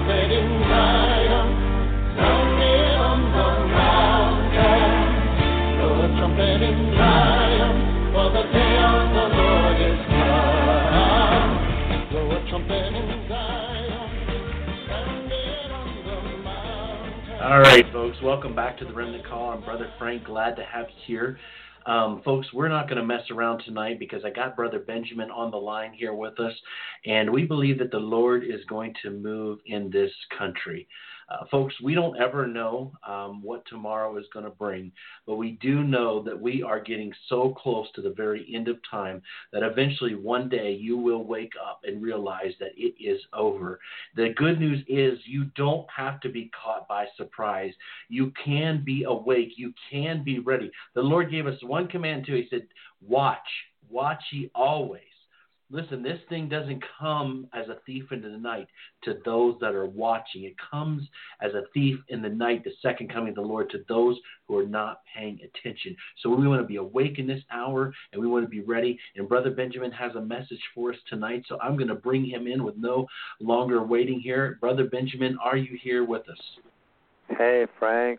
All right, folks, welcome back to the Remnant Call. I'm Brother Frank, glad to have you here. Folks, we're not going to mess around tonight because I got Brother Benjamin on the line here with us, and we believe that the Lord is going to move in this country. Folks, we don't ever know what tomorrow is going to bring, but we do know that we are getting so close to the very end of time that eventually one day you will wake up and realize that it is over. The good news is you don't have to be caught by surprise. You can be awake. You can be ready. The Lord gave us one command too. He said, watch ye always. Listen, this thing doesn't come as a thief in the night to those that are watching. It comes as a thief in the night, the second coming of the Lord, to those who are not paying attention. So we want to be awake in this hour, and we want to be ready. And Brother Benjamin has a message for us tonight, so I'm going to bring him in with no longer waiting here. Brother Benjamin, are you here with us? Hey, Frank.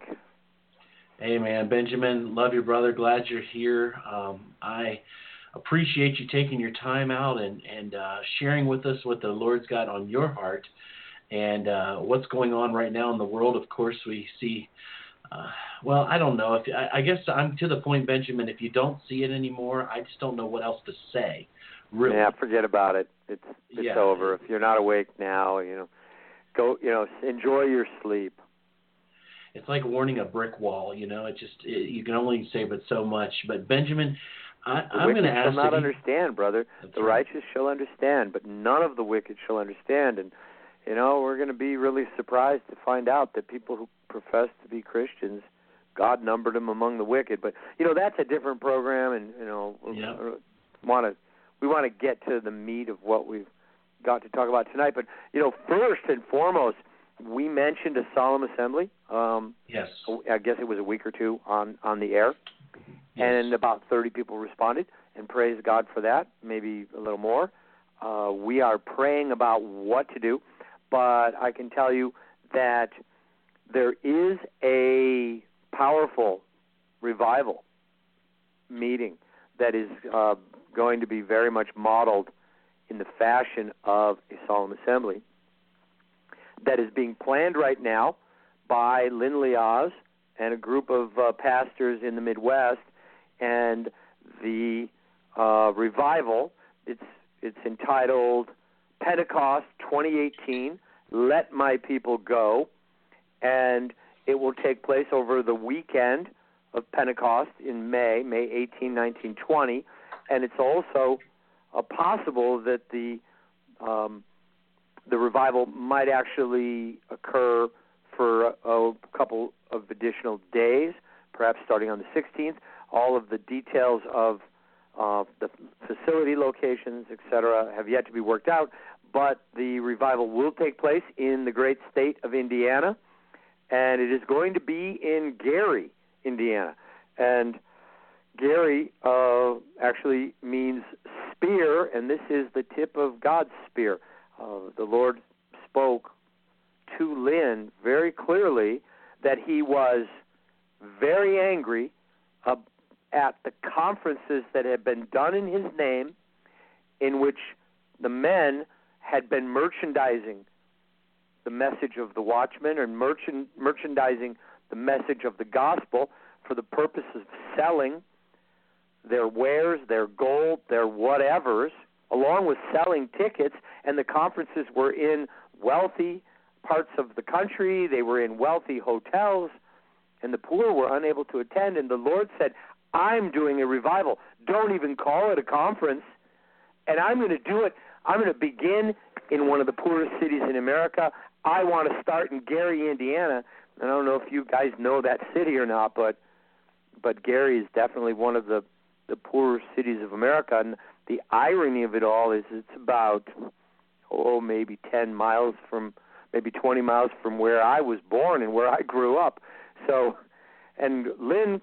Hey, man. Benjamin, love you, brother. Glad you're here. I appreciate you taking your time out and sharing with us what the Lord's got on your heart and what's going on right now in the world. Of course, we see, well, I don't know. I guess I'm to the point, Benjamin, if you don't see it anymore, I just don't know what else to say, really. Yeah, forget about it. It's over. If you're not awake now, go, enjoy your sleep. It's like warning a brick wall, you can only say but so much. But Benjamin, I'm going to ask. The wicked shall not understand, brother. The righteous shall understand, but none of the wicked shall understand. And, we're going to be really surprised to find out that people who profess to be Christians, God numbered them among the wicked. But, that's a different program, and, we want to get to the meat of what we've got to talk about tonight. But, first and foremost, we mentioned a solemn assembly. Yes. I guess it was a week or two on the air. Yes. And about 30 people responded, and praise God for that, maybe a little more. We are praying about what to do, but I can tell you that there is a powerful revival meeting that is going to be very much modeled in the fashion of a solemn assembly that is being planned right now by Lynn Liaz and a group of pastors in the Midwest. And the revival, it's entitled Pentecost 2018, Let My People Go, and it will take place over the weekend of Pentecost in May 18, 19, 20, and it's also possible that the revival might actually occur for a couple of additional days, perhaps starting on the 16th. All of the details of the facility locations, etc., have yet to be worked out, but the revival will take place in the great state of Indiana, and it is going to be in Gary, Indiana. And Gary actually means spear, and this is the tip of God's spear. The Lord spoke to Lynn very clearly that he was very angry at the conferences that had been done in his name, in which the men had been merchandising the message of the watchman and merchandising the message of the gospel for the purpose of selling their wares, their gold, their whatevers, along with selling tickets. And the conferences were in wealthy parts of the country. They were in wealthy hotels, and the poor were unable to attend. And the Lord said, I'm doing a revival. Don't even call it a conference. And I'm going to do it. I'm going to begin in one of the poorest cities in America. I want to start in Gary, Indiana. I don't know if you guys know that city or not, but Gary is definitely one of the poorest cities of America. And the irony of it all is it's about, maybe 10 miles from, maybe 20 miles from where I was born and where I grew up. So, and Lynn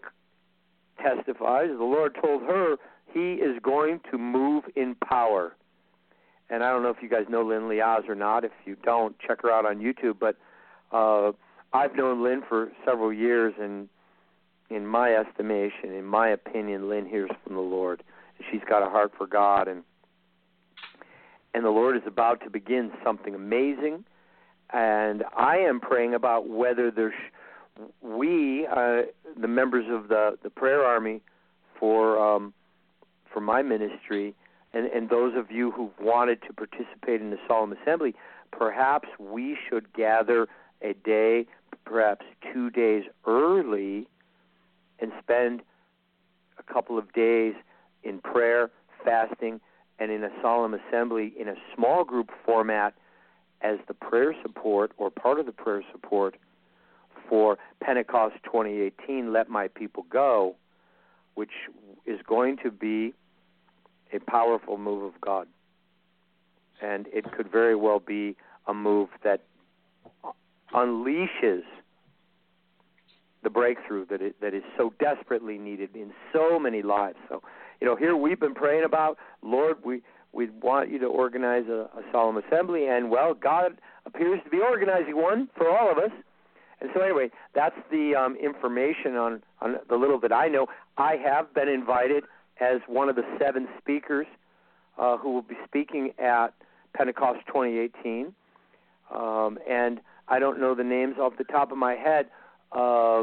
testifies, the Lord told her he is going to move in power. and I don't know if you guys know Lynn Liaz or not. If you don't, check her out on YouTube. But I've known Lynn for several years, and in my estimation, in my opinion, Lynn hears from the Lord. And she's got a heart for God, and the Lord is about to begin something amazing. And I am praying about whether we, the members of the prayer army for my ministry, and those of you who've wanted to participate in the Solemn Assembly, perhaps we should gather a day, perhaps 2 days early, and spend a couple of days in prayer, fasting, and in a solemn assembly in a small group format as the prayer support or part of the prayer support for Pentecost 2018, Let My People Go, which is going to be a powerful move of God. And it could very well be a move that unleashes the breakthrough that is so desperately needed in so many lives. So, here we've been praying about, Lord, we want you to organize a solemn assembly, and, well, God appears to be organizing one for all of us. And so anyway, that's the information on the little that I know. I have been invited as one of the 7 speakers who will be speaking at Pentecost 2018. And I don't know the names off the top of my head of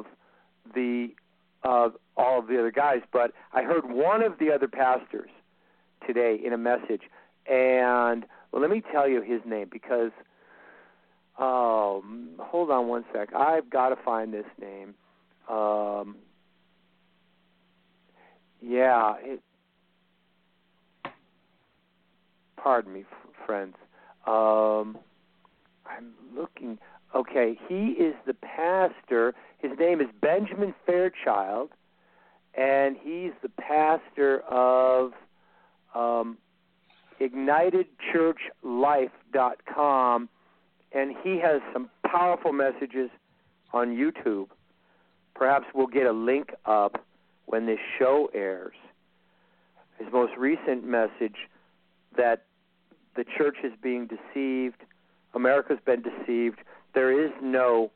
all of the other guys, but I heard one of the other pastors today in a message, and let me tell you his name, because hold on one sec, I've got to find this name. Pardon me, friends. I'm looking. Okay, he is the pastor. His name is Benjamin Fairchild, and he's the pastor of IgnitedChurchLife.com, and he has some powerful messages on YouTube. Perhaps we'll get a link up when this show airs. His most recent message that the church is being deceived, America's been deceived. There is no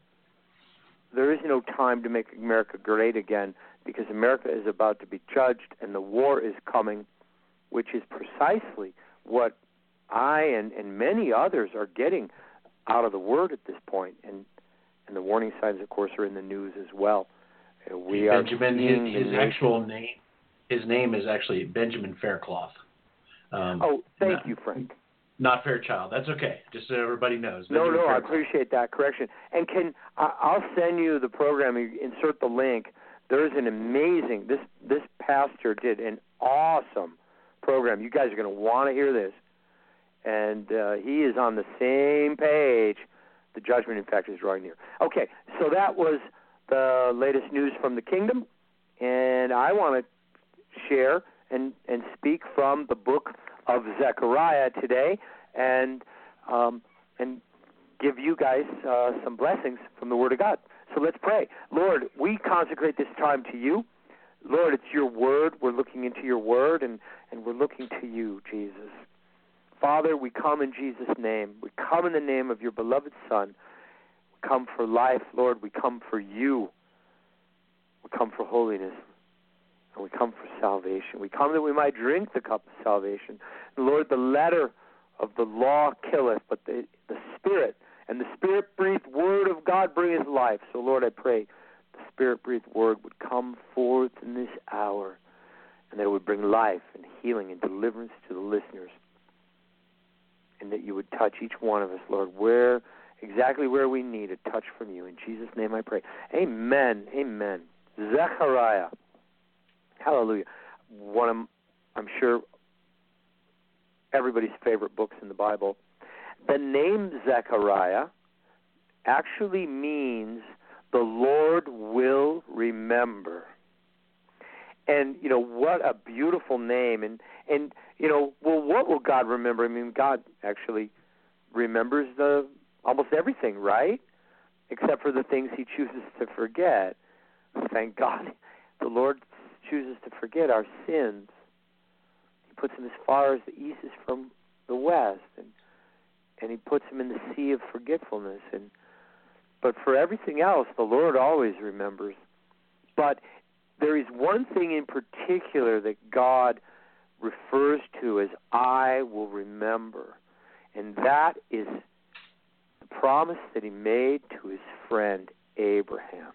time to make America great again, because America is about to be judged and the war is coming, which is precisely what I and many others are getting out of the Word at this point. And the warning signs, of course, are in the news as well. We Benjamin, his actual name, his name is actually Benjamin Faircloth. Thank you, Frank. Not Fairchild. That's okay. Just so everybody knows. No, I appreciate that correction. And I'll send you the program. You insert the link. There's an amazing. This pastor did an awesome program. You guys are going to want to hear this. And he is on the same page. The judgment, in fact, is drawing near. Okay, so that was the latest news from the kingdom, and I want to share and speak from the book of Zechariah today, and give you guys some blessings from the Word of God. So let's pray. Lord, we consecrate this time to you. Lord, it's your Word. We're looking into your Word, and we're looking to you, Jesus. Father, we come in Jesus' name. We come in the name of your beloved Son. We come for life, Lord. We come for you. We come for holiness. And we come for salvation. We come that we might drink the cup of salvation. And Lord, the letter of the law killeth, but the Spirit and the Spirit-breathed Word of God bringeth life. So, Lord, I pray the Spirit-breathed Word would come forth in this hour, and that it would bring life and healing and deliverance to the listeners, and that you would touch each one of us, Lord, exactly where we need a touch from you. In Jesus' name I pray. Amen. Amen. Zechariah. Hallelujah. One of, I'm sure, everybody's favorite books in the Bible. The name Zechariah actually means the Lord will remember. And, what a beautiful name. And what will God remember? I mean, God actually remembers almost everything, right? Except for the things he chooses to forget. Thank God. The Lord chooses to forget our sins. He puts them as far as the east is from the west, and he puts them in the sea of forgetfulness. But for everything else, the Lord always remembers. But there is one thing in particular that God refers to as I will remember, and that is the promise that he made to his friend Abraham,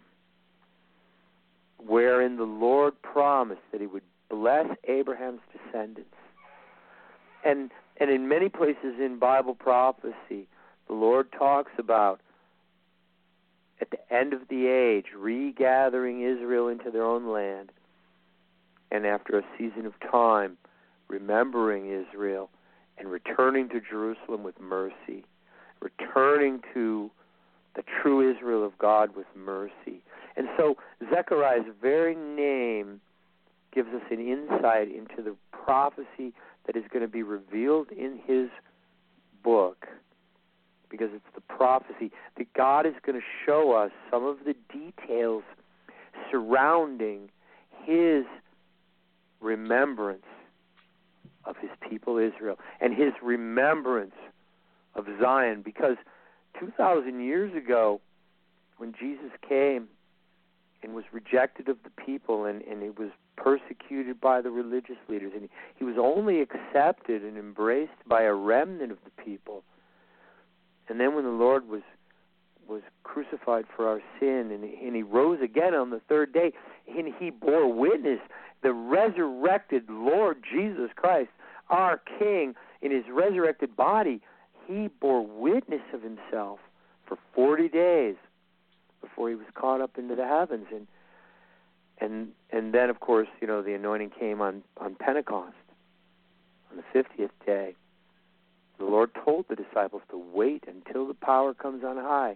wherein the Lord promised that he would bless Abraham's descendants. And in many places in Bible prophecy, the Lord talks about, at the end of the age, regathering Israel into their own land, and after a season of time, remembering Israel and returning to Jerusalem with mercy, returning to the true Israel of God with mercy. And so Zechariah's very name gives us an insight into the prophecy that is going to be revealed in his book, because it's the prophecy that God is going to show us some of the details surrounding his remembrance of his people Israel and his remembrance of Zion. Because 2,000 years ago, when Jesus came and was rejected of the people, and he was persecuted by the religious leaders, and he was only accepted and embraced by a remnant of the people. And then when the Lord was crucified for our sin, and he rose again on the third day, and he bore witness, the resurrected Lord Jesus Christ, our King, in his resurrected body, he bore witness of himself for 40 days before he was caught up into the heavens. And then, of course, the anointing came on Pentecost, on the 50th day. The Lord told the disciples to wait until the power comes on high.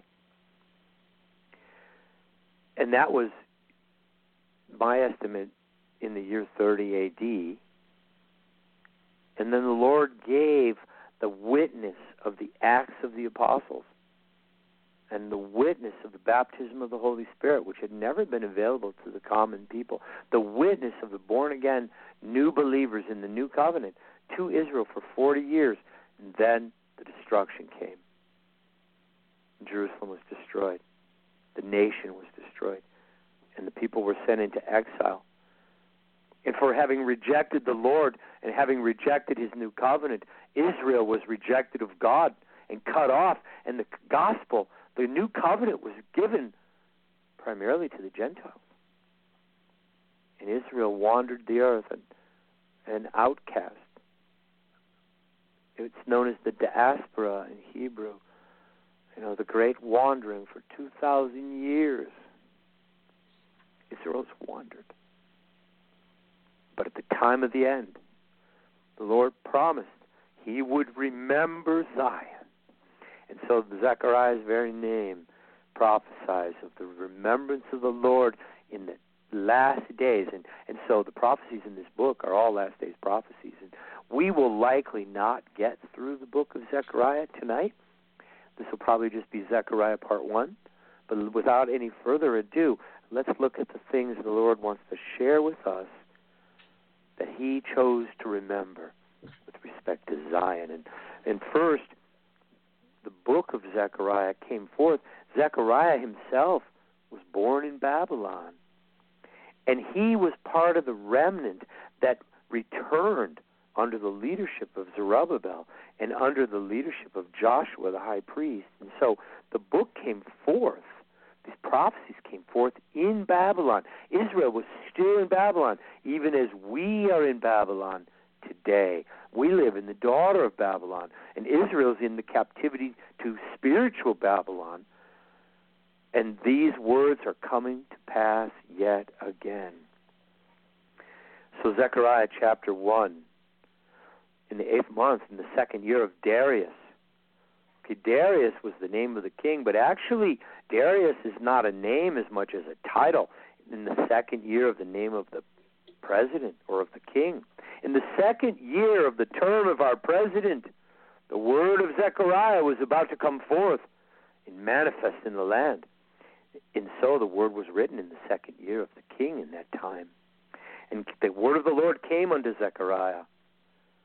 And that was, my estimate, in the year 30 A.D. And then the Lord gave the witness of the Acts of the Apostles and the witness of the baptism of the Holy Spirit, which had never been available to the common people, the witness of the born-again new believers in the new covenant to Israel for 40 years. And then the destruction came. Jerusalem was destroyed. The nation was destroyed. And the people were sent into exile. And for having rejected the Lord and having rejected his new covenant, Israel was rejected of God and cut off. And the gospel, the new covenant, was given primarily to the Gentiles. And Israel wandered the earth, an outcast. It's known as the diaspora in Hebrew. The great wandering for 2,000 years. Israel's wandered. But at the time of the end, the Lord promised he would remember Zion. And so Zechariah's very name prophesies of the remembrance of the Lord in the last days. And so the prophecies in this book are all last days prophecies. And we will likely not get through the book of Zechariah tonight. This will probably just be Zechariah part 1. But without any further ado, let's look at the things the Lord wants to share with us that he chose to remember with respect to Zion. And first, the book of Zechariah came forth. Zechariah himself was born in Babylon. And he was part of the remnant that returned under the leadership of Zerubbabel and under the leadership of Joshua, the high priest. And so the book came forth. These prophecies came forth in Babylon. Israel was still in Babylon, even as we are in Babylon today. We live in the daughter of Babylon, and Israel's in the captivity to spiritual Babylon. And these words are coming to pass yet again. So Zechariah chapter 1, in the 8th month, in the 2nd year of Darius. Okay, Darius was the name of the king, but actually Darius is not a name as much as a title. In the 2nd year of the name of the president or of the king. In the 2nd year of the term of our president, the word of Zechariah was about to come forth and manifest in the land. And so the word was written in the 2nd year of the king in that time. And the word of the Lord came unto Zechariah.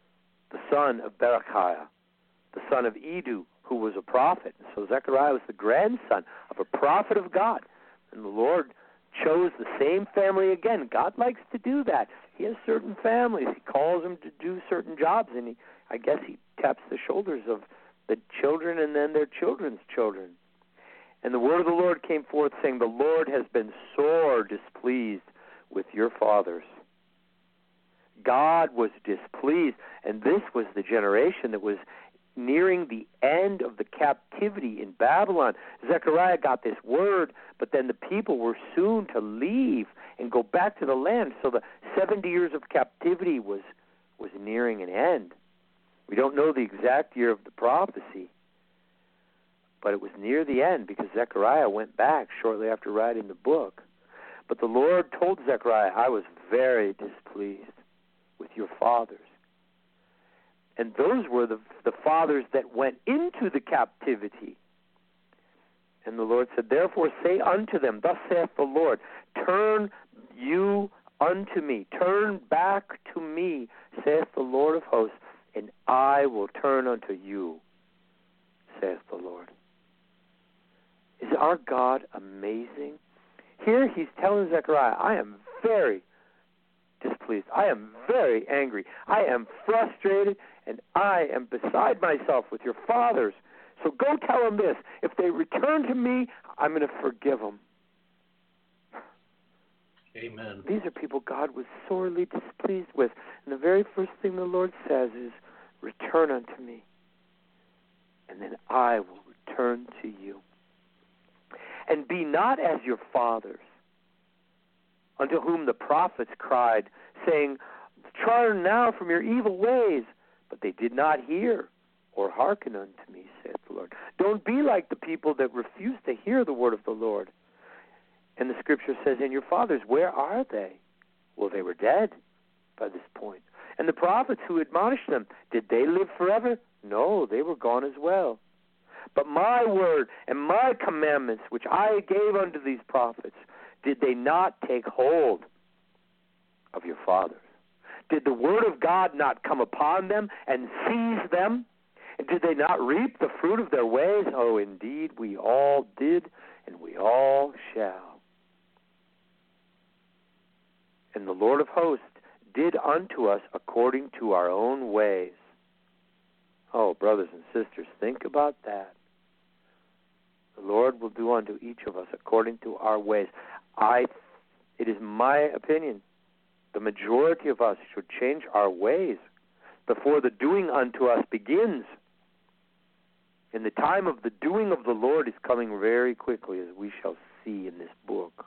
the son of Berechiah, the son of Iddo, who was a prophet. So Zechariah was the grandson of a prophet of God. And the Lord chose the same family again. God likes to do that. He has certain families. He calls them to do certain jobs, and I guess he taps the shoulders of the children and then their children's children. And the word of the Lord came forth, saying, the Lord has been sore displeased with your fathers. God was displeased, and this was the generation that was nearing the end of the captivity in Babylon. Zechariah got this word, but then the people were soon to leave and go back to the land. So the 70 years of captivity was nearing an end. We don't know the exact year of the prophecy, but it was near the end because Zechariah went back shortly after writing the book. But the Lord told Zechariah, I was very displeased with your fathers. And those were the fathers that went into the captivity. And the Lord said, therefore say unto them, thus saith the Lord, turn you unto me, turn back to me, saith the Lord of hosts, and I will turn unto you, saith the Lord. Is our God amazing? Here he's telling Zechariah, I am very displeased. I am very angry. I am frustrated, and I am beside myself with your fathers. So go tell them this. If they return to me, I'm going to forgive them. Amen. These are people God was sorely displeased with. And the very first thing the Lord says is, return unto me, and then I will return to you. And be not as your fathers, unto whom the prophets cried, saying, turn now from your evil ways. But they did not hear or hearken unto me, saith the Lord. Don't be like the people that refuse to hear the word of the Lord. And the scripture says, and your fathers, where are they? Well, they were dead by this point. And the prophets who admonished them, did they live forever? No, they were gone as well. But my word and my commandments, which I gave unto these prophets, did they not take hold of your fathers? Did the word of God not come upon them and seize them? And did they not reap the fruit of their ways? Oh, indeed, we all did, and we all shall. And the Lord of hosts did unto us according to our own ways. Oh, brothers and sisters, think about that. The Lord will do unto each of us according to our ways. It is my opinion, the majority of us should change our ways before the doing unto us begins. And the time of the doing of the Lord is coming very quickly, as we shall see in this book.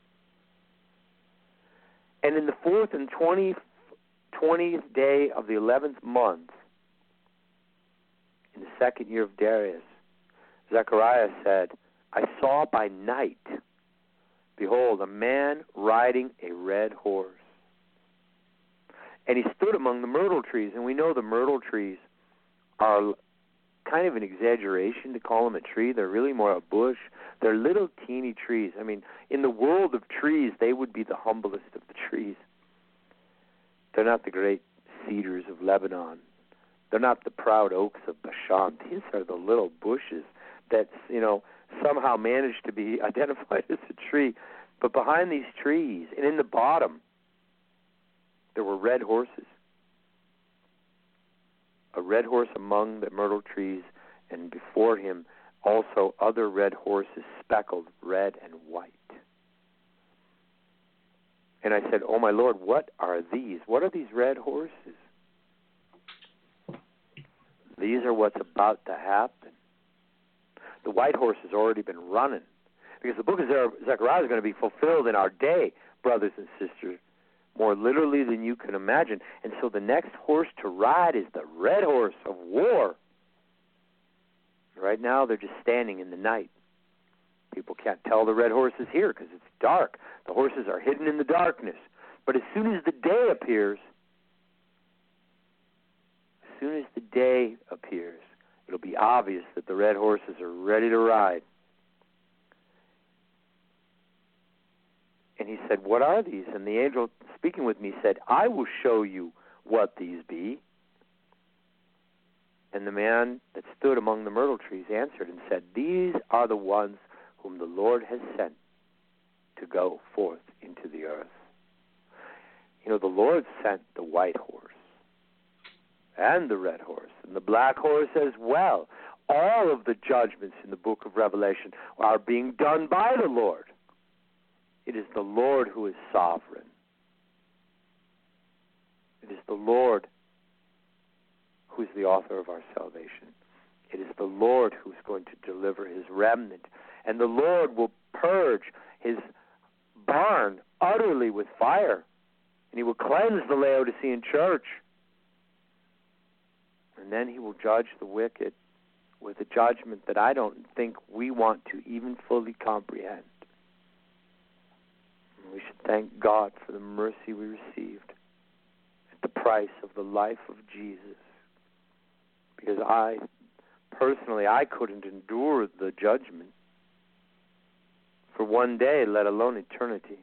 And in the 4th and 20th day of the 11th month, in the 2nd year of Darius, Zechariah said, I saw by night, behold, a man riding a red horse. And he stood among the myrtle trees. And we know the myrtle trees are kind of an exaggeration to call them a tree. They're really more a bush. They're little teeny trees. I mean, in the world of trees, they would be the humblest of the trees. They're not the great cedars of Lebanon. They're not the proud oaks of Bashan. These are the little bushes that, somehow managed to be identified as a tree. But behind these trees, and in the bottom, there were red horses. A red horse among the myrtle trees, and before him also other red horses, speckled red and white. And I said, oh my Lord, what are these? What are these red horses? These are what's about to happen. The white horse has already been running, because the book of Zechariah is going to be fulfilled in our day, brothers and sisters, more literally than you can imagine. And so the next horse to ride is the red horse of war. Right now they're just standing in the night. People can't tell the red horse is here because it's dark. The horses are hidden in the darkness. But as soon as the day appears, it'll be obvious that the red horses are ready to ride. And he said, what are these? And the angel speaking with me said, I will show you what these be. And the man that stood among the myrtle trees answered and said, These are the ones whom the Lord has sent to go forth into the earth. You know, the Lord sent the white horse and the red horse and the black horse as well. All of the judgments in the book of Revelation are being done by the Lord. It is the Lord who is sovereign. It is the Lord who is the author of our salvation. It is the Lord who is going to deliver his remnant. And the Lord will purge his barn utterly with fire. And he will cleanse the Laodicean church. And then he will judge the wicked with a judgment that I don't think we want to even fully comprehend. And we should thank God for the mercy we received at the price of the life of Jesus. Because I couldn't endure the judgment for one day, let alone eternity.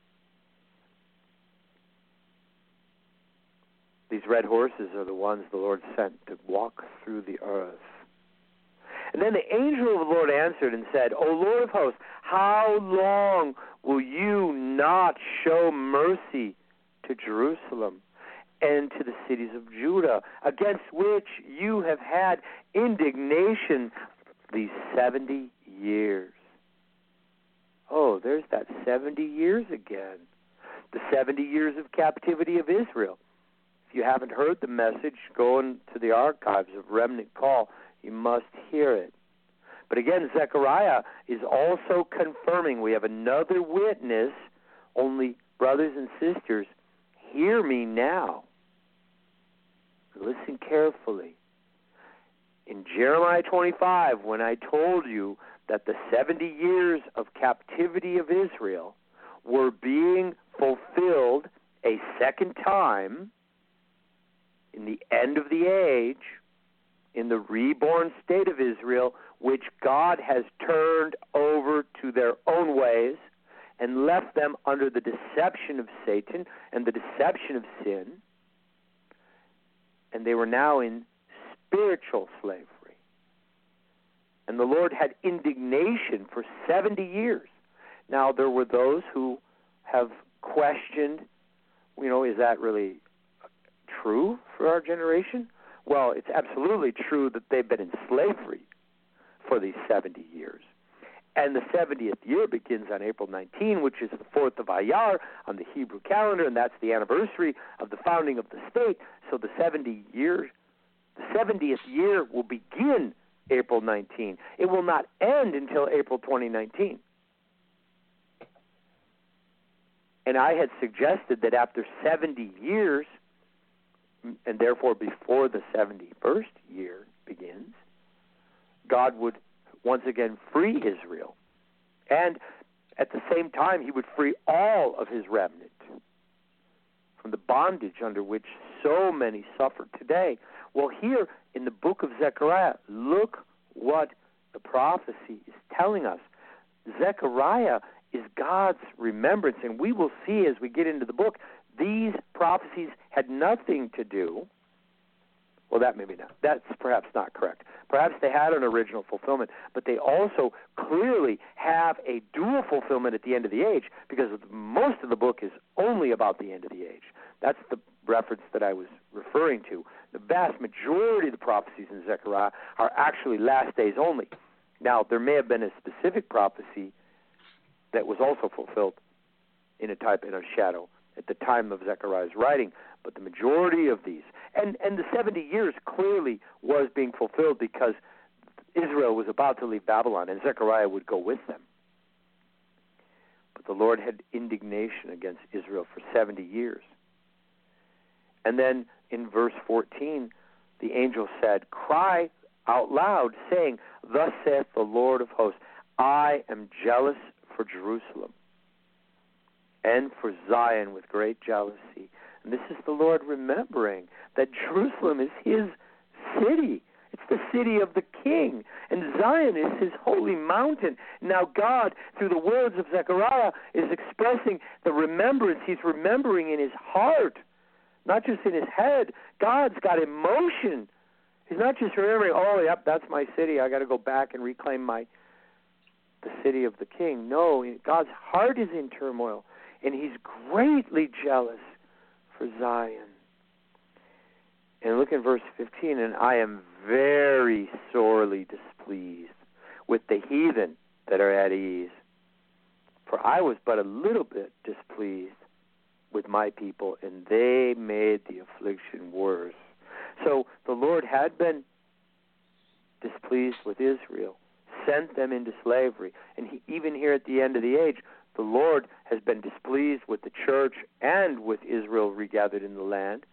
These red horses are the ones the Lord sent to walk through the earth. And then the angel of the Lord answered and said, O Lord of hosts, how long will you not show mercy to Jerusalem and to the cities of Judah, against which you have had indignation these 70 years? Oh, there's that 70 years again. The 70 years of captivity of Israel. If you haven't heard the message, go into the archives of Remnant Call. You must hear it. But again, Zechariah is also confirming. We have another witness. Only, brothers and sisters, hear me now. Listen carefully. In Jeremiah 25, when I told you that the 70 years of captivity of Israel were being fulfilled a second time in the end of the age, in the reborn state of Israel, which God has turned over to their own ways and left them under the deception of Satan and the deception of sin, and they were now in spiritual slavery. And the Lord had indignation for 70 years. Now, there were those who have questioned, is that really true for our generation? Well, it's absolutely true that they've been in slavery for these 70 years. And the 70th year begins on April 19, which is the 4th of Iyar on the Hebrew calendar, and that's the anniversary of the founding of the state. So the 70th year will begin April 19. It will not end until April 2019. And I had suggested that after 70 years, and therefore before the 71st year begins, God would once again free Israel. And at the same time, he would free all of his remnant from the bondage under which so many suffer today. Well, here in the book of Zechariah, look what the prophecy is telling us. Zechariah is God's remembrance, and we will see as we get into the book, these prophecies had nothing to do. Well, that maybe not. That's perhaps not correct. Perhaps they had an original fulfillment, but they also clearly have a dual fulfillment at the end of the age, because most of the book is only about the end of the age. That's the reference that I was referring to. The vast majority of the prophecies in Zechariah are actually last days only. Now, there may have been a specific prophecy that was also fulfilled in a type and a shadow at the time of Zechariah's writing, but the majority of these, and the 70 years clearly was being fulfilled because Israel was about to leave Babylon, and Zechariah would go with them. But the Lord had indignation against Israel for 70 years. And then in verse 14, the angel said, cry out loud, saying, thus saith the Lord of hosts, I am jealous for Jerusalem and for Zion with great jealousy. And this is the Lord remembering that Jerusalem is his city. It's the city of the king. And Zion is his holy mountain. Now God, through the words of Zechariah, is expressing the remembrance. He's remembering in his heart, not just in his head. God's got emotion He's not just remembering, oh, yep, that's my city. I got to go back and reclaim the city of the king. No, God's heart is in turmoil, and he's greatly jealous for Zion. And look in verse 15, and I am very sorely displeased with the heathen that are at ease. For I was but a little bit displeased with my people, and they made the affliction worse. So the Lord had been displeased with Israel, sent them into slavery. And even here at the end of the age, the Lord has been displeased with the church and with Israel regathered in the land,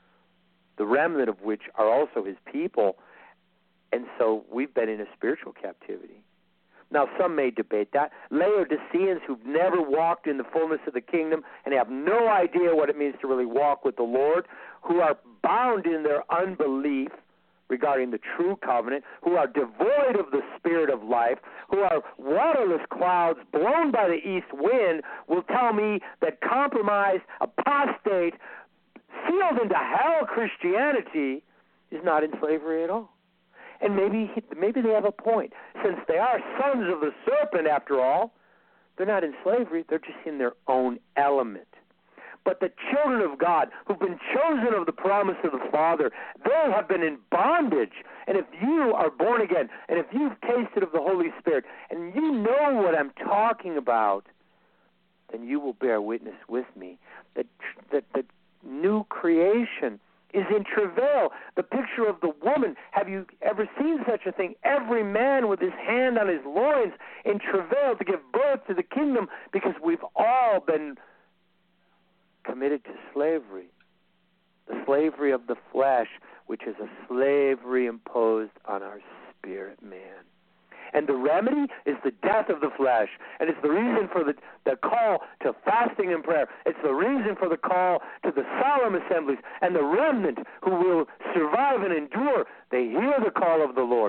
the remnant of which are also his people. And so we've been in a spiritual captivity. Now, some may debate that. Laodiceans who've never walked in the fullness of the kingdom and have no idea what it means to really walk with the Lord, who are bound in their unbelief regarding the true covenant, who are devoid of the spirit of life, who are waterless clouds blown by the east wind, will tell me that compromised, apostate, sealed into hell Christianity is not in slavery at all. And maybe they have a point. Since they are sons of the serpent, after all, they're not in slavery. They're just in their own element. But the children of God, who've been chosen of the promise of the Father, they have been in bondage. And if you are born again, and if you've tasted of the Holy Spirit, and you know what I'm talking about, then you will bear witness with me that the new creation is in travail. The picture of the woman, have you ever seen such a thing? Every man with his hand on his loins in travail to give birth to the kingdom, because we've all been committed to slavery. The slavery of the flesh, which is a slavery imposed on our spirit man. And the remedy is the death of the flesh. And it's the reason for the call to fasting and prayer. It's the reason for the call to the solemn assemblies. And the remnant who will survive and endure, they hear the call of the Lord.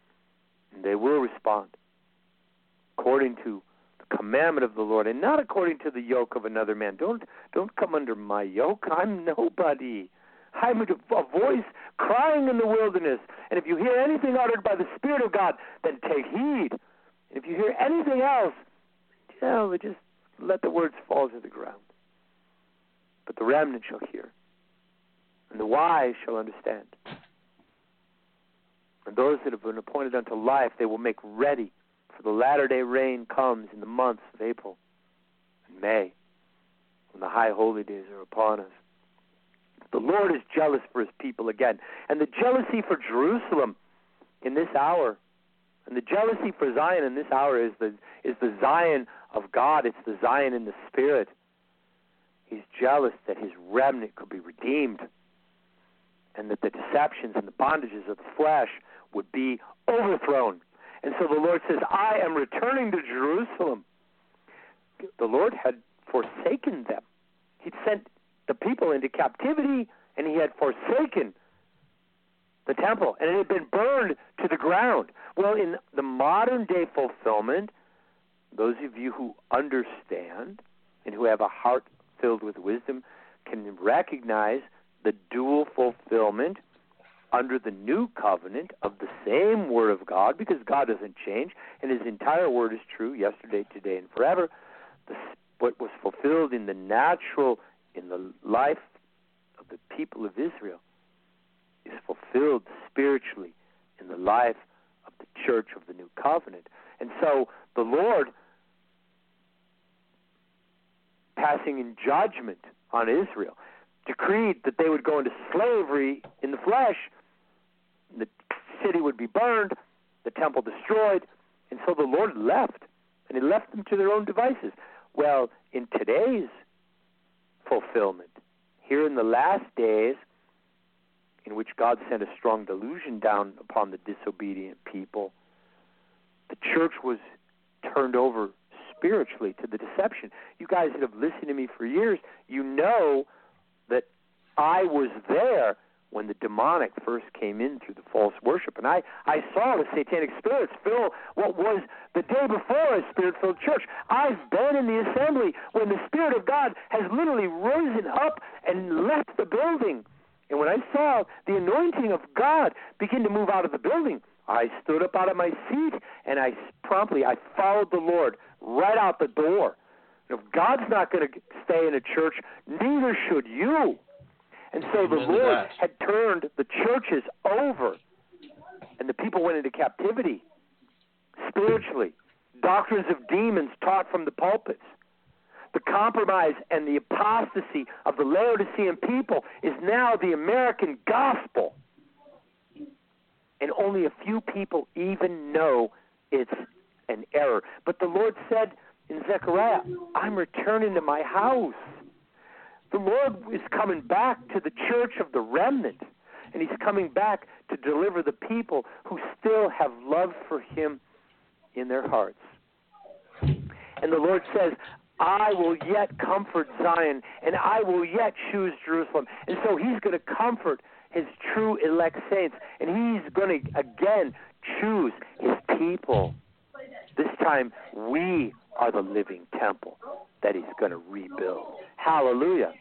And they will respond according to the commandment of the Lord, and not according to the yoke of another man. Don't come under my yoke. I'm nobody. I'm a voice crying in the wilderness. And if you hear anything uttered by the Spirit of God, then take heed. And if you hear anything else, just let the words fall to the ground. But the remnant shall hear, and the wise shall understand. And those that have been appointed unto life, they will make ready, for the latter-day rain comes in the months of April and May, when the high holy days are upon us. The Lord is jealous for his people again. And the jealousy for Jerusalem in this hour, and the jealousy for Zion in this hour is the Zion of God. It's the Zion in the Spirit. He's jealous that his remnant could be redeemed, and that the deceptions and the bondages of the flesh would be overthrown. And so the Lord says, I am returning to Jerusalem. The Lord had forsaken them. He'd sent the people into captivity, and he had forsaken the temple, and it had been burned to the ground. Well, in the modern day fulfillment, those of you who understand and who have a heart filled with wisdom can recognize the dual fulfillment under the new covenant of the same Word of God, because God doesn't change, and his entire Word is true yesterday, today, and forever. What was fulfilled in the natural, in the life of the people of Israel, is fulfilled spiritually in the life of the church of the new covenant. And so the Lord, passing in judgment on Israel, decreed that they would go into slavery in the flesh. The city would be burned, the temple destroyed, and so the Lord left, and he left them to their own devices. Well, in today's fulfillment, here in the last days, in which God sent a strong delusion down upon the disobedient people, the church was turned over spiritually to the deception. You guys that have listened to me for years, you know that I was there when the demonic first came in through the false worship. And I saw the satanic spirits fill what was the day before a spirit-filled church. I've been in the assembly when the Spirit of God has literally risen up and left the building. And when I saw the anointing of God begin to move out of the building, I stood up out of my seat, and I followed the Lord right out the door. If God's not going to stay in a church, neither should you. And so the Lord had turned the churches over, and the people went into captivity spiritually. Doctrines of demons taught from the pulpits. The compromise and the apostasy of the Laodicean people is now the American gospel. And only a few people even know it's an error. But the Lord said in Zechariah, I'm returning to my house. The Lord is coming back to the church of the remnant, and he's coming back to deliver the people who still have love for him in their hearts. And the Lord says, I will yet comfort Zion, and I will yet choose Jerusalem. And so he's going to comfort his true elect saints, and he's going to again choose his people. This time, we are the living temple that he's going to rebuild. Hallelujah.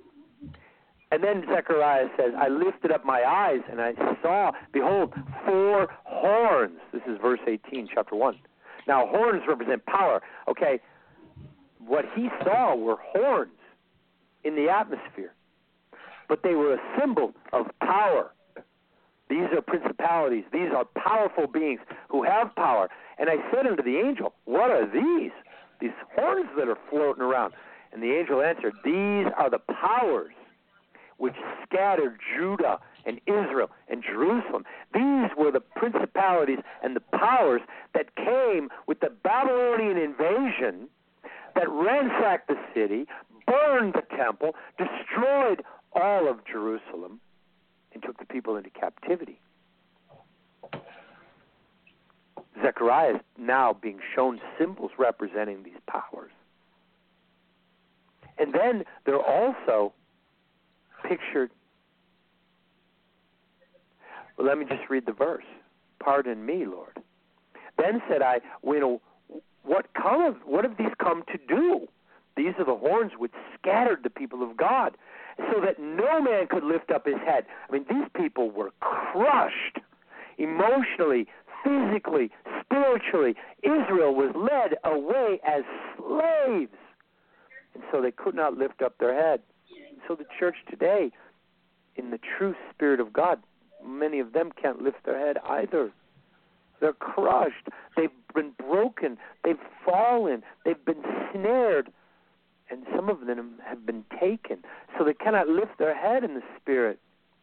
And then Zechariah says, I lifted up my eyes, and I saw, behold, 4 horns. This is verse 18, chapter 1. Now, horns represent power. Okay, what he saw were horns in the atmosphere, but they were a symbol of power. These are principalities. These are powerful beings who have power. And I said unto the angel, what are these? These horns that are floating around. And the angel answered, these are the powers which scattered Judah and Israel and Jerusalem. These were the principalities and the powers that came with the Babylonian invasion that ransacked the city, burned the temple, destroyed all of Jerusalem, and took the people into captivity. Zechariah is now being shown symbols representing these powers. And then they're also pictured. Well, let me just read the verse. Pardon me, Lord. Then said I, what have these come to do? These are the horns which scattered the people of God, so that no man could lift up his head. I mean, these people were crushed emotionally, physically, spiritually. Israel was led away as slaves, and so they could not lift up their head. So the church today, in the true Spirit of God, many of them can't lift their head either. They're crushed. They've been broken. They've fallen. They've been snared. And some of them have been taken. So they cannot lift their head in the Spirit.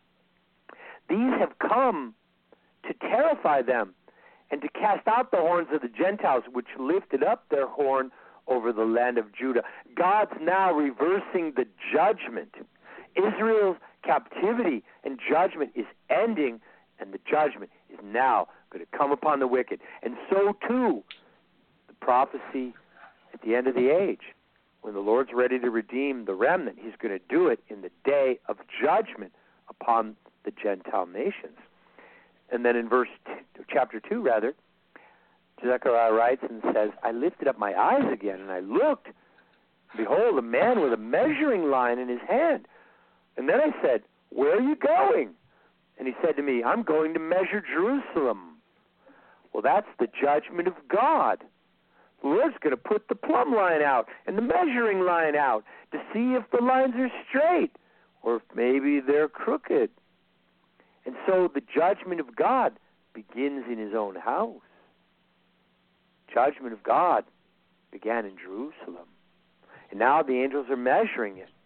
These have come to terrify them and to cast out the horns of the Gentiles, which lifted up their horn over the land of Judah. God's now reversing the judgment. Israel's captivity and judgment is ending, and the judgment is now going to come upon the wicked. And so, too, the prophecy at the end of the age, when the Lord's ready to redeem the remnant, he's going to do it in the day of judgment upon the Gentile nations. And then in chapter 2, Zechariah writes and says, I lifted up my eyes again, and I looked. Behold, a man with a measuring line in his hand. And then I said, where are you going? And he said to me, I'm going to measure Jerusalem. Well, that's the judgment of God. The Lord's going to put the plumb line out and the measuring line out to see if the lines are straight or if maybe they're crooked. And so the judgment of God begins in his own house. Judgment of God began in Jerusalem. And now the angels are measuring it.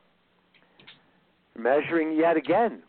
Measuring yet again.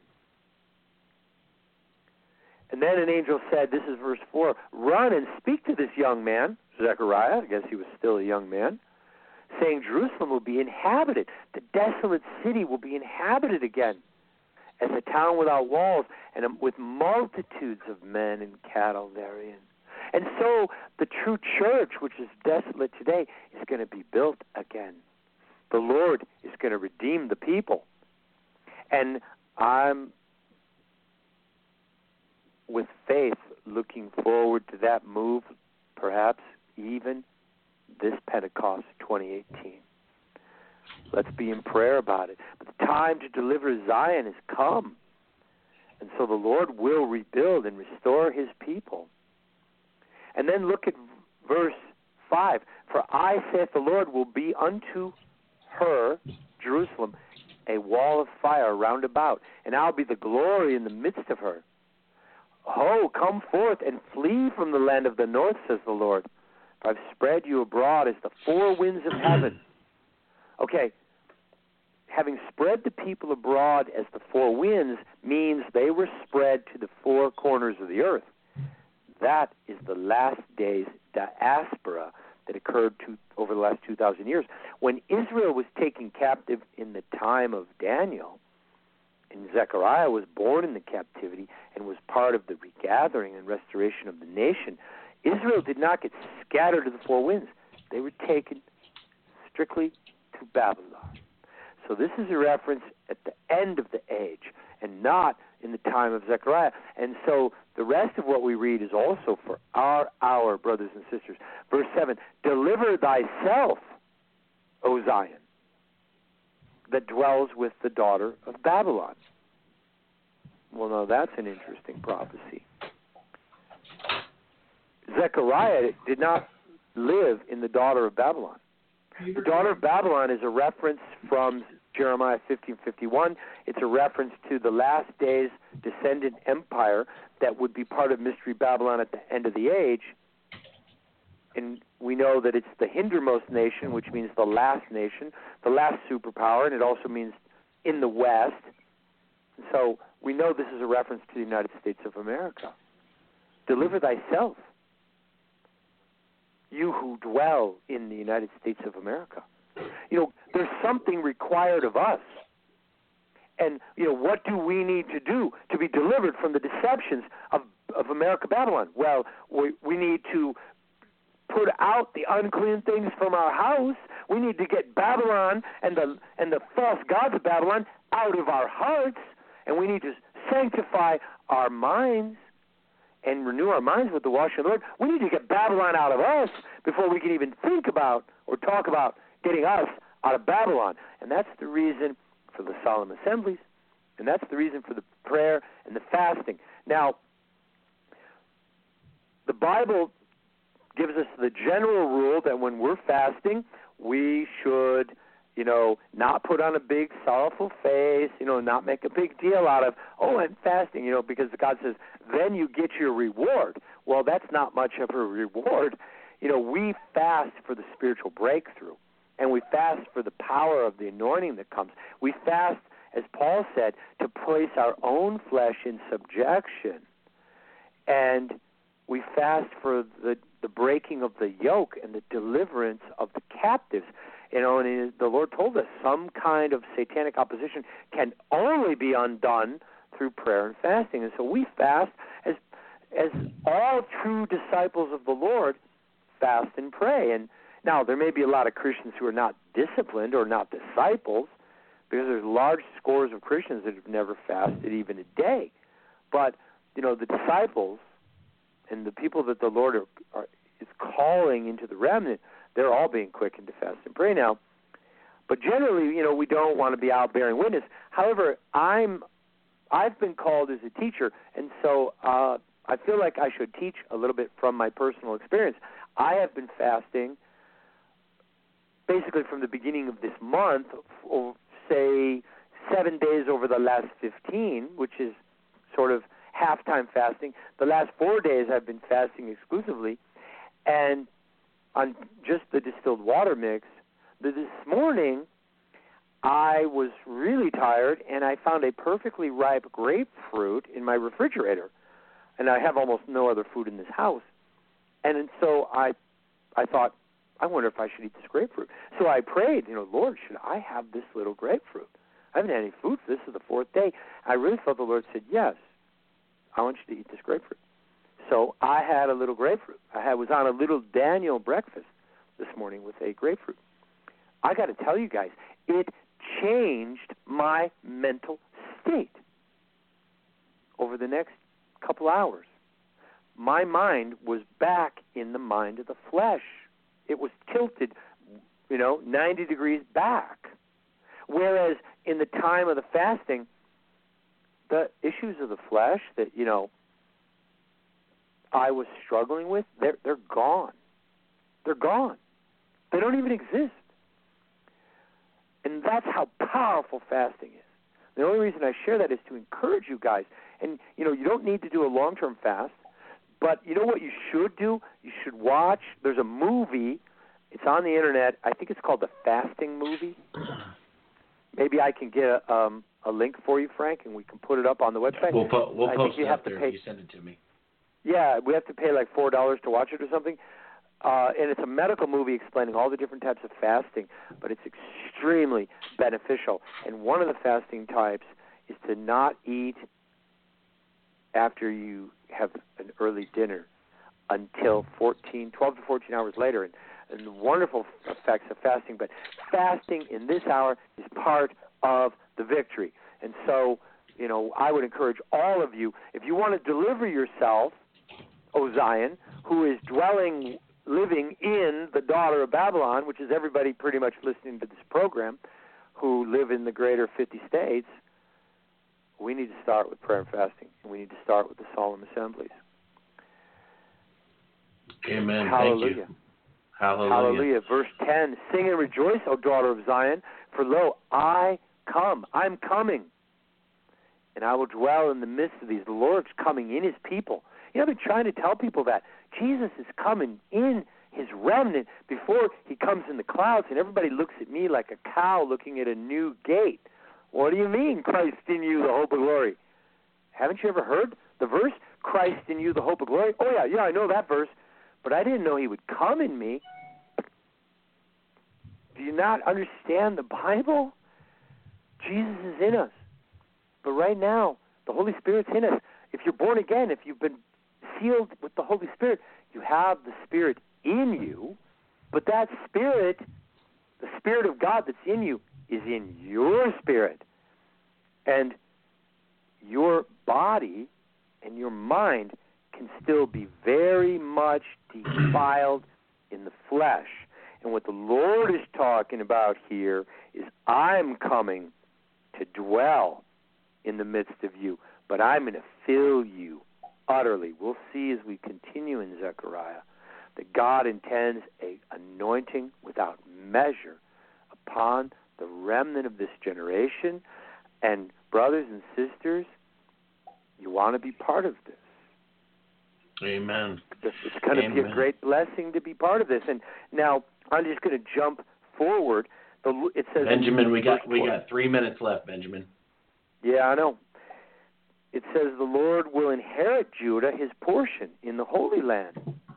And then an angel said, this is verse 4, run and speak to this young man, Zechariah, I guess he was still a young man, saying Jerusalem will be inhabited. The desolate city will be inhabited again as a town without walls and with multitudes of men and cattle therein. And so the true church, which is desolate today, is going to be built again. The Lord is going to redeem the people. And I'm, with faith, looking forward to that move, perhaps even this Pentecost 2018. Let's be in prayer about it. But the time to deliver Zion has come. And so the Lord will rebuild and restore his people. And then look at verse 5. For I, saith the Lord, will be unto her, Jerusalem, a wall of fire round about, and I'll be the glory in the midst of her. Ho, come forth and flee from the land of the north, says the Lord. For I've spread you abroad as the four winds of heaven. Okay, having spread the people abroad as the four winds means they were spread to the four corners of the earth. That is the last days diaspora that occurred over the last 2,000 years. When Israel was taken captive in the time of Daniel, and Zechariah was born in the captivity and was part of the regathering and restoration of the nation, Israel did not get scattered to the four winds. They were taken strictly to Babylon. So this is a reference at the end of the age and not in the time of Zechariah. And so the rest of what we read is also for our hour, brothers and sisters. Verse 7, deliver thyself, O Zion, that dwells with the daughter of Babylon. Well, now that's an interesting prophecy. Zechariah did not live in the daughter of Babylon. The daughter of Babylon is a reference from Jeremiah 15:51. It's a reference to the last days descendant empire that would be part of Mystery Babylon at the end of the age. And we know that it's the hindermost nation, which means the last nation, the last superpower, and it also means in the West. So we know this is a reference to the United States of America. Deliver thyself, you who dwell in the United States of America. You know, there's something required of us. And, you know, what do we need to do to be delivered from the deceptions of America Babylon? Well, we need to put out the unclean things from our house. We need to get Babylon and the false gods of Babylon out of our hearts. And we need to sanctify our minds and renew our minds with the washing of the Lord. We need to get Babylon out of us before we can even think about or talk about getting us out of Babylon. And that's the reason for the solemn assemblies, and that's the reason for the prayer and the fasting. Now, the Bible gives us the general rule that when we're fasting, we should, you know, not put on a big sorrowful face, you know, not make a big deal out of, oh, I'm fasting, you know, because God says, then you get your reward. Well, that's not much of a reward. You know, we fast for the spiritual breakthrough, and we fast for the power of the anointing that comes. We fast, as Paul said, to place our own flesh in subjection, and we fast for the breaking of the yoke and the deliverance of the captives. You know, and the Lord told us some kind of satanic opposition can only be undone through prayer and fasting. And so we fast as all true disciples of the Lord fast and pray. And now there may be a lot of Christians who are not disciplined or not disciples, because there's large scores of Christians that have never fasted even a day. But, you know, the disciples and the people that the Lord is calling into the remnant, they're all being quickened to fast and pray now. But generally, you know, we don't want to be out bearing witness. However, I've been called as a teacher, and so I feel like I should teach a little bit from my personal experience. I have been fasting basically from the beginning of this month, or say 7 days over the last 15, which is sort of half-time fasting. The last 4 days I've been fasting exclusively, and on just the distilled water mix. This morning, I was really tired, and I found a perfectly ripe grapefruit in my refrigerator, and I have almost no other food in this house. And so I thought, I wonder if I should eat this grapefruit. So I prayed, you know, Lord, should I have this little grapefruit? I haven't had any food for this. This is the fourth day. I really felt the Lord said, yes, I want you to eat this grapefruit. So I had a little grapefruit. I was on a little Daniel breakfast this morning with a grapefruit. I got to tell you guys, it changed my mental state over the next couple hours. My mind was back in the mind of the flesh. It was tilted, 90 degrees back. Whereas in the time of the fasting, the issues of the flesh that, I was struggling with, they're gone. They're gone. They don't even exist. And that's how powerful fasting is. The only reason I share that is to encourage you guys. And, you don't need to do a long-term fast, but you know what you should do? You should watch. There's a movie. It's on the Internet. I think it's called The Fasting Movie. Maybe I can get a link for you, Frank, and we can put it up on the website. We'll post it up there pay, if you send it to me. Yeah, we have to pay like $4 to watch it or something. And it's a medical movie explaining all the different types of fasting, but it's extremely beneficial. And one of the fasting types is to not eat after you have an early dinner until 12 to 14 hours later. And the wonderful effects of fasting. But fasting in this hour is part of the victory. And so, I would encourage all of you, if you want to deliver yourself, O Zion, who is living in the daughter of Babylon, which is everybody pretty much listening to this program, who live in the greater 50 states, we need to start with prayer and fasting, and we need to start with the solemn assemblies. Amen. Hallelujah. Thank you. Hallelujah. Hallelujah. Verse 10, sing and rejoice, O daughter of Zion, for lo, I'm coming, and I will dwell in the midst of these. The Lord's coming in his people. I've been trying to tell people that Jesus is coming in his remnant before he comes in the clouds, and everybody looks at me like a cow looking at a new gate. What do you mean, Christ in you, the hope of glory? Haven't you ever heard the verse, Christ in you, the hope of glory? Oh, yeah, I know that verse, but I didn't know he would come in me. Do you not understand the Bible? Jesus is in us. But right now, the Holy Spirit's in us. If you're born again, if you've been sealed with the Holy Spirit, you have the Spirit in you, but that Spirit, the Spirit of God that's in you, is in your spirit. And your body and your mind can still be very much defiled in the flesh. And what the Lord is talking about here is I'm coming to dwell in the midst of you, but I'm going to fill you utterly. We'll see as we continue in Zechariah that God intends an anointing without measure upon the remnant of this generation. And brothers and sisters, you want to be part of this. Amen. It's going to be a great blessing to be part of this. And now I'm just going to jump forward. It says, Benjamin, we got 3 minutes left, Benjamin. Yeah, I know. It says the Lord will inherit Judah, his portion, in the Holy Land.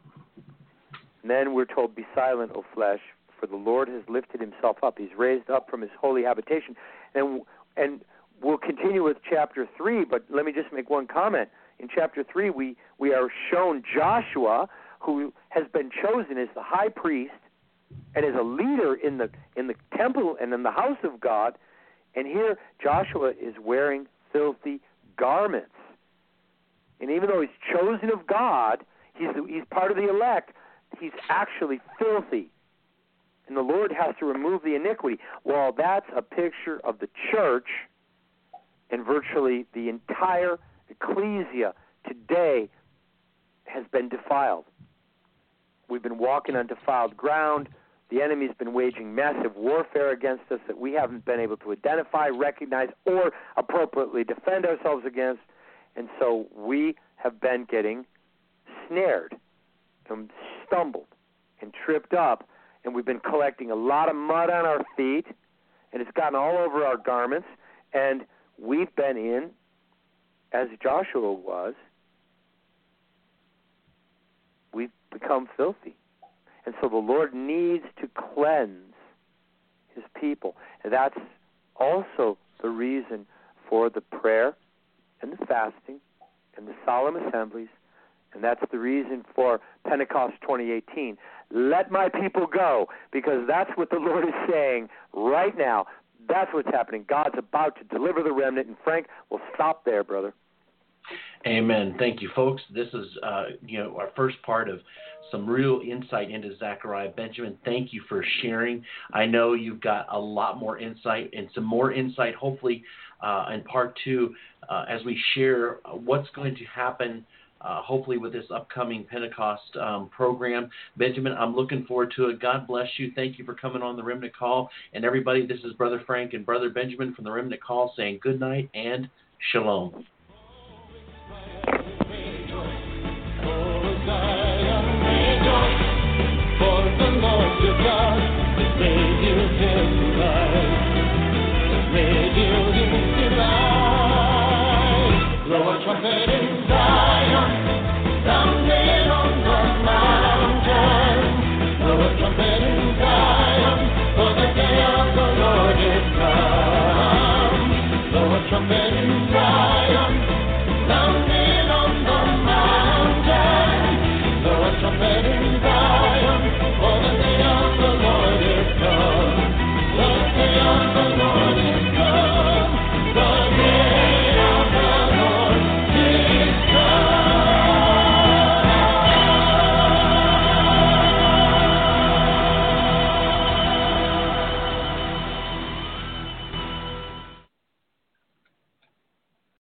And then we're told, be silent, O flesh, for the Lord has lifted himself up. He's raised up from his holy habitation. And we'll continue with chapter 3, but let me just make one comment. In chapter 3, we are shown Joshua, who has been chosen as the high priest and as a leader in the temple and in the house of God. And here Joshua is wearing filthy garments. And even though he's chosen of God, he's part of the elect, he's actually filthy. And the Lord has to remove the iniquity. Well, that's a picture of the church, and virtually the entire ecclesia today has been defiled. We've been walking on defiled ground. The enemy's been waging massive warfare against us that we haven't been able to identify, recognize, or appropriately defend ourselves against. And so we have been getting snared and stumbled and tripped up, and we've been collecting a lot of mud on our feet, and it's gotten all over our garments, and we've been in, as Joshua was, we've become filthy. And so the Lord needs to cleanse his people. And that's also the reason for the prayer and the fasting and the solemn assemblies. And that's the reason for Pentecost 2018. Let my people go, because that's what the Lord is saying right now. That's what's happening. God's about to deliver the remnant. And Frank, we'll stop there, brother. Amen. Thank you, folks. This is our first part of some real insight into Zechariah. Benjamin, thank you for sharing. I know you've got a lot more insight and some more insight, hopefully, in part two, as we share what's going to happen, hopefully, with this upcoming Pentecost program. Benjamin, I'm looking forward to it. God bless you. Thank you for coming on the Remnant Call. And everybody, this is Brother Frank and Brother Benjamin from the Remnant Call saying good night and shalom.